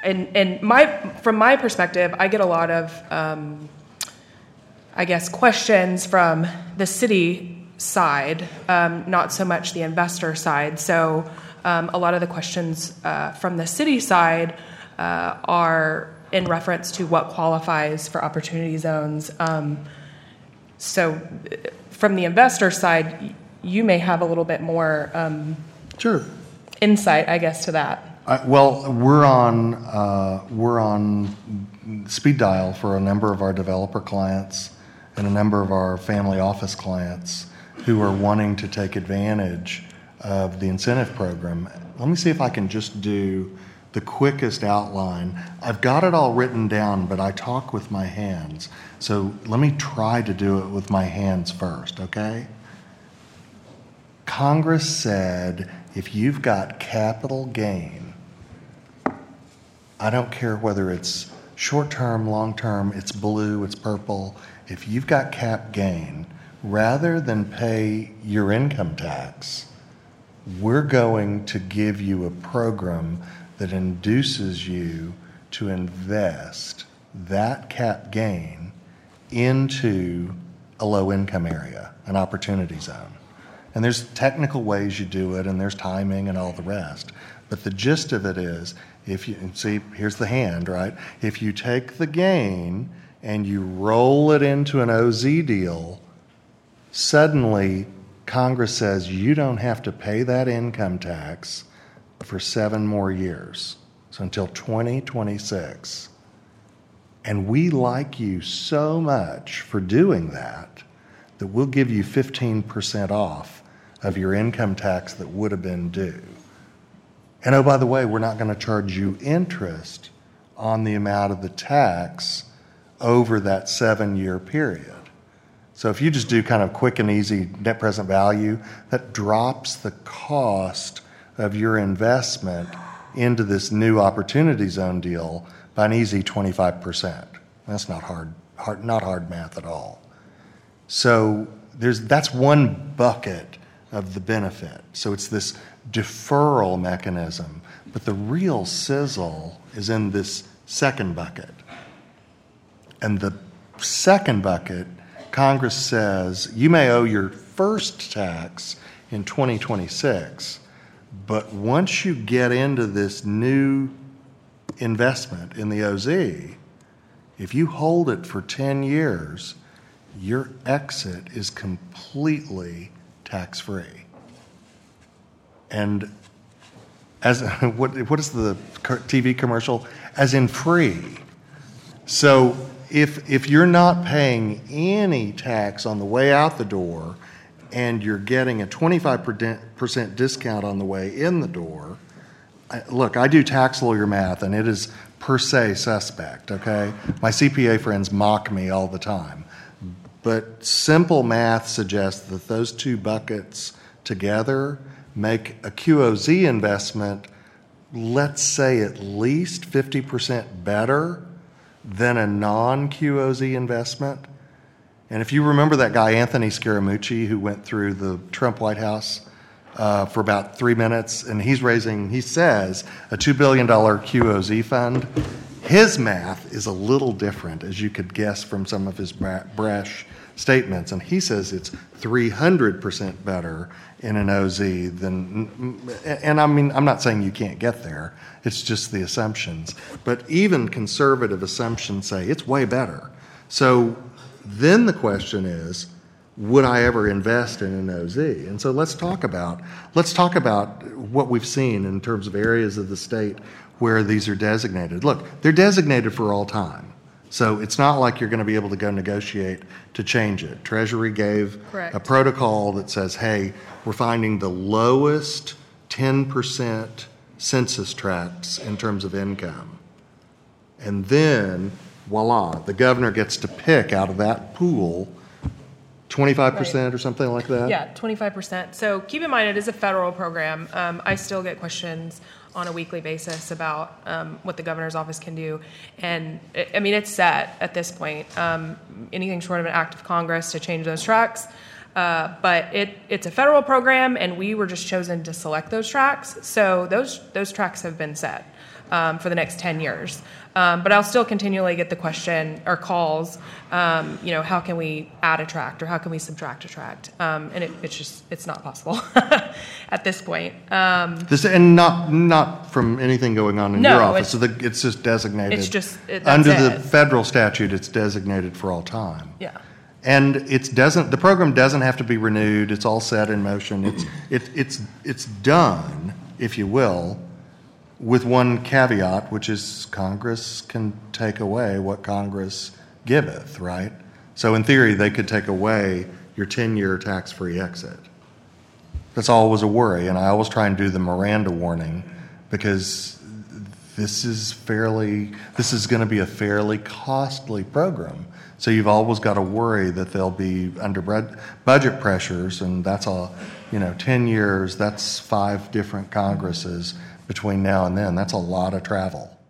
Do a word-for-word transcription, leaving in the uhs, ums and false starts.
and and my from my perspective, I get a lot of, um, I guess, questions from the city side, um, not so much the investor side. So um, a lot of the questions uh, from the city side uh, are in reference to what qualifies for opportunity zones. Um, so from the investor side, you may have a little bit more um, sure. insight, I guess, to that. Uh, well, we're on uh, we're on speed dial for a number of our developer clients and a number of our family office clients who are wanting to take advantage of the incentive program. Let me see if I can just do the quickest outline. I've got it all written down, but I talk with my hands. So let me try to do it with my hands first, okay? Congress said if you've got capital gain, I don't care whether it's short-term, long-term, it's blue, it's purple. If you've got cap gain, rather than pay your income tax, we're going to give you a program that induces you to invest that cap gain into a low-income area, an opportunity zone. And there's technical ways you do it, and there's timing and all the rest. But the gist of it is, if you see, here's the hand, right? If you take the gain and you roll it into an O Z deal, suddenly Congress says you don't have to pay that income tax for seven more years, so until twenty twenty-six. And we like you so much for doing that that we'll give you fifteen percent off of your income tax that would have been due. And oh, by the way, we're not going to charge you interest on the amount of the tax over that seven-year period. So if you just do kind of quick and easy net present value, that drops the cost of your investment into this new opportunity zone deal by an easy twenty-five percent. That's not hard, hard not hard math at all. So there's that's one bucket of the benefit. So it's this deferral mechanism, but the real sizzle is in this second bucket. And the second bucket, Congress says you may owe your first tax in twenty twenty-six, but once you get into this new investment in the O Z, if you hold it for ten years, your exit is completely tax-free. And as what what is the T V commercial? As in free. So if if you're not paying any tax on the way out the door and you're getting a twenty-five percent discount on the way in the door, I, look, I do tax lawyer math and it is per se suspect, okay? My C P A friends mock me all the time. But simple math suggests that those two buckets together make a Q O Z investment, let's say at least fifty percent better than a non-Q O Z investment. And if you remember that guy, Anthony Scaramucci, who went through the Trump White House uh, for about three minutes, and he's raising, he says, a two billion dollars Q O Z fund. His math is a little different, as you could guess from some of his brash statements. And he says it's three hundred percent better in an O Z than, and I mean, I'm not saying you can't get there. It's just the assumptions. But even conservative assumptions say it's way better. So then the question is, would I ever invest in an O Z? And so let's talk about let's talk about what we've seen in terms of areas of the state where these are designated. Look, they're designated for all time. So it's not like you're going to be able to go negotiate to change it. Treasury gave Correct. a protocol that says, hey, we're finding the lowest ten percent census tracts in terms of income. And then, voila, the governor gets to pick out of that pool twenty-five percent right. or something like that? Yeah, twenty-five percent. So keep in mind, it is a federal program. Um, I still get questions on a weekly basis about um, what the governor's office can do. And, I mean, it's set at this point. Um, anything short of an act of Congress to change those tracks. Uh, but it, it's a federal program, and we were just chosen to select those tracks. So those those tracks have been set. um, for the next ten years. Um, but I'll still continually get the question or calls, um, you know, how can we add a tract or how can we subtract a tract? Um, and it, it's just, it's not possible at this point. Um, This, and not not from anything going on in No, your office. it's- So the, it's just designated. It's just- it- that's under the it. federal statute, it's designated for all time. yeah. And it's doesn't the program doesn't have to be renewed. It's all set in motion. It's it, it's it's done, if you will, with one caveat, which is Congress can take away what Congress giveth, right? So in theory, they could take away your ten-year tax-free exit. That's always a worry, and I always try and do the Miranda warning because this is fairly, this is going to be a fairly costly program. So you've always got to worry that they'll be under bud- budget pressures, and that's all, you know, ten years, that's five different Congresses between now and then. That's a lot of travel.